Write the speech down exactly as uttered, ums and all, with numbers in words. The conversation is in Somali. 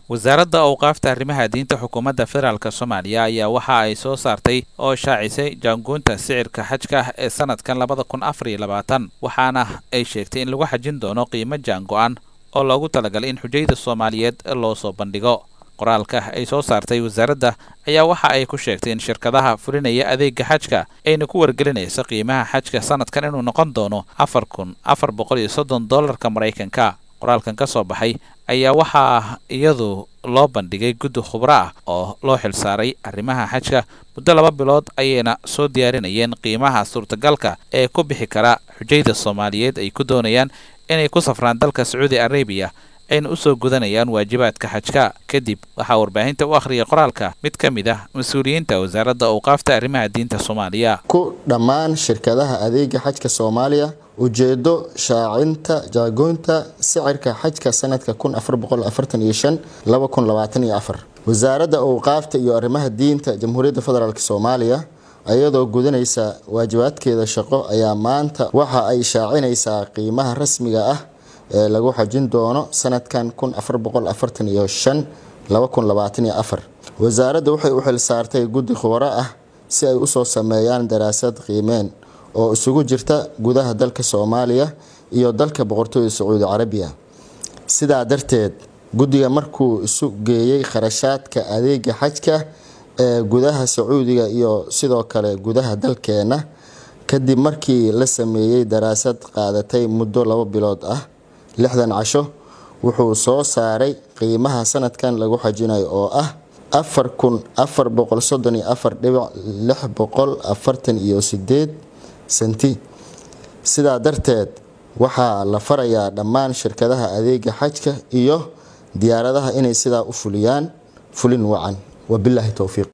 wasaaradda awqaafta arrimaha diinta xukuumadda federaalka Soomaaliya ayaa waxa ay soo saartay oo shaacisay jaangoonta sicirka xajka ee sanadkan labada kun afar iyo labaatan waxaana ay sheegtay in lagu xajin doono qiimo jaango'an oo loogu talagalay in xujayda Soomaaliyeed loo soo bandhigo. qoraalka ay soo saartay wasaaradda ayaa waxa ay ku sheegtay in shirkadaha fulinaya adeegga xajka ayna ku wargelinayso qiimaha xajka sanadkan inuu noqon doono afar kun afar boqol iyo soddon dollarka Mareykanka. qoraalkan ka soo baxay ayaa waxa iyadu loo bandhigay guddi khubro ah oo loo xilsaaray arrimaha xajka muddo laba bilood ayayna soo diyaarinayeen qiimaha suurtagalka ee ku bixi kara xujayda Soomaaliyeed ay ku doonayaan inay ku safraan dalka Saudi Arabia ayna u soo gudanayaan waajibaadka xajka. kadib waxa warbaahinta u akhriyay qoraalka mid ka mid ah mas'uuliyiinta wasaaradda awqaafta arrimaha diinta Soomaaliya. ku dhammaan shirkadaha adeegga xajka Soomaaliya ujeedo shaacinta jaagoonta sicirka xajka sanadka kun afar boqol afartan iyo shan laba kun labaatan iyo afar. wasaaradda awqaafta iyo arrimaha diinta Jamhuuriyadda Federaalka Soomaaliya ayadoo gudanaysa waajibaadkeeda shaqo ayaa maanta waxa ay shaacinaysaa qiimaha rasmiga ah ee lagu xajin doono sanadkan kun afar boqol afartan iyo shan laba kun labaatan iyo afar. wasaaradda waxay u xil saartay guddi khubaro ah si ay u soo sameeyaan daraasad qiimeen oo isugu jirta gudaha dalka Soomaaliya iyo dalka Boqortooyada Sacuudi Carabiya. sidaa darteed guddiga markuu isu geeyay kharashaadka adeegga xajka ee gudaha Sacuudiga iyo sidoo kale gudaha dalkeena kadib markii la sameeyay daraasad qaadatay muddo laba bilood ah lixdan casho wuxuu soo saaray qiimaha sanadkan lagu xajinayo oo ah afar kun afar boqol soddon iyo afar dhibic lix boqol afartan iyo sideed senti. sidaa darteed waxaa la farayaa dhammaan shirkadaha adeegga xajka iyo diyaaradaha inay sidaa u fuliyaan fulin wacan. wabillahi tawfiiq.